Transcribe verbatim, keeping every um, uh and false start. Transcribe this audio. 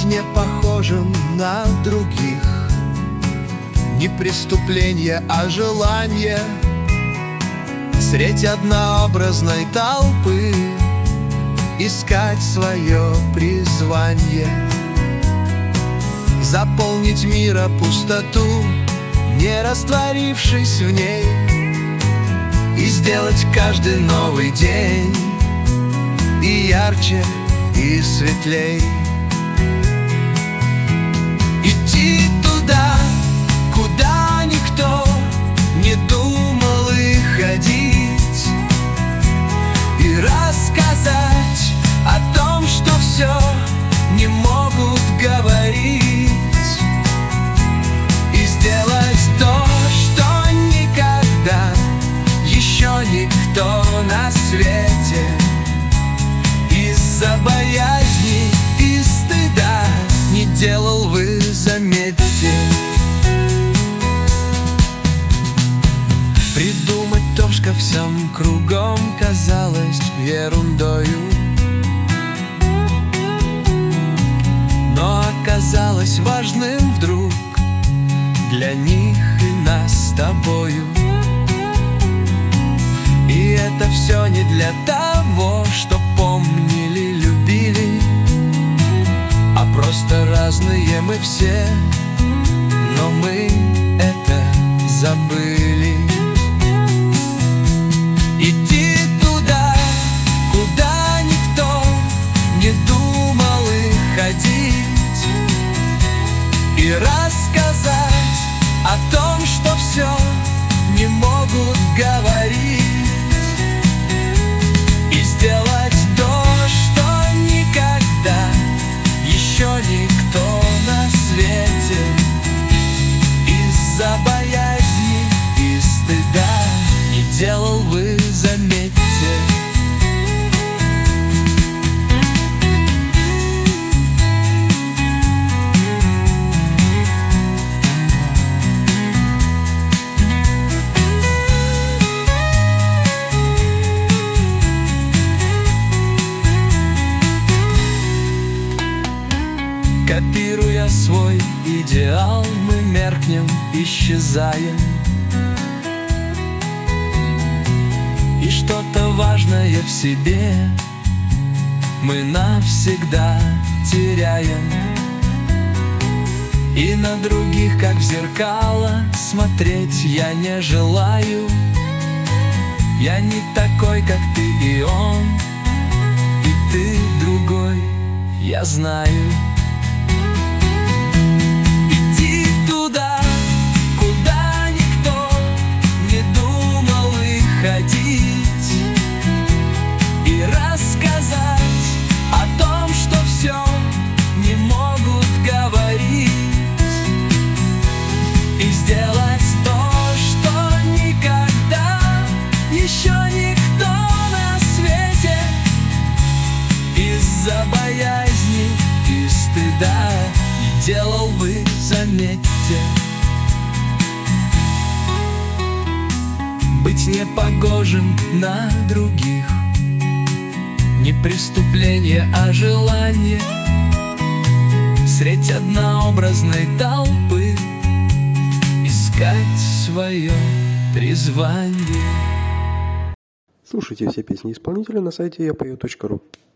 Быть не похожим на других, не преступление, а желание средь однообразной толпы искать свое призвание, заполнить мира пустоту, не растворившись в ней, и сделать каждый новый день и ярче, и светлей. Идти туда, куда никто не думал и ходить, и рассказать о том, что все не могут говорить, и сделать то, что никогда еще никто на свете из-за боязни и стыда не делал, вы заметьте. Придумать то, что всем кругом казалось ерундою, но оказалось важным вдруг для них и нас с тобою. И это все не для того, что помнили, любили, а просто разные мы все, но мы это забыли. Идти туда, куда никто не думал и ходить, и рассказать о том, что все не могут говорить, и сделать то, что никогда еще никто на свете из-за боязни и стыда не делал, вы заметьте. Копируя свой идеал, мы меркнем, исчезаем, и что-то важное в себе мы навсегда теряем. И на других, как в зеркало, смотреть я не желаю. Я не такой, как ты и он, и ты другой, я знаю. И рассказать о том, что все не могут говорить, и сделать то, что никогда еще никто на свете из-за боязни и стыда не делал, вы заметьте. Быть не похожим на других, не преступление, а желание средь однообразной толпы искать свое призвание. Слушайте все песни исполнителя на сайте я пою точка ру.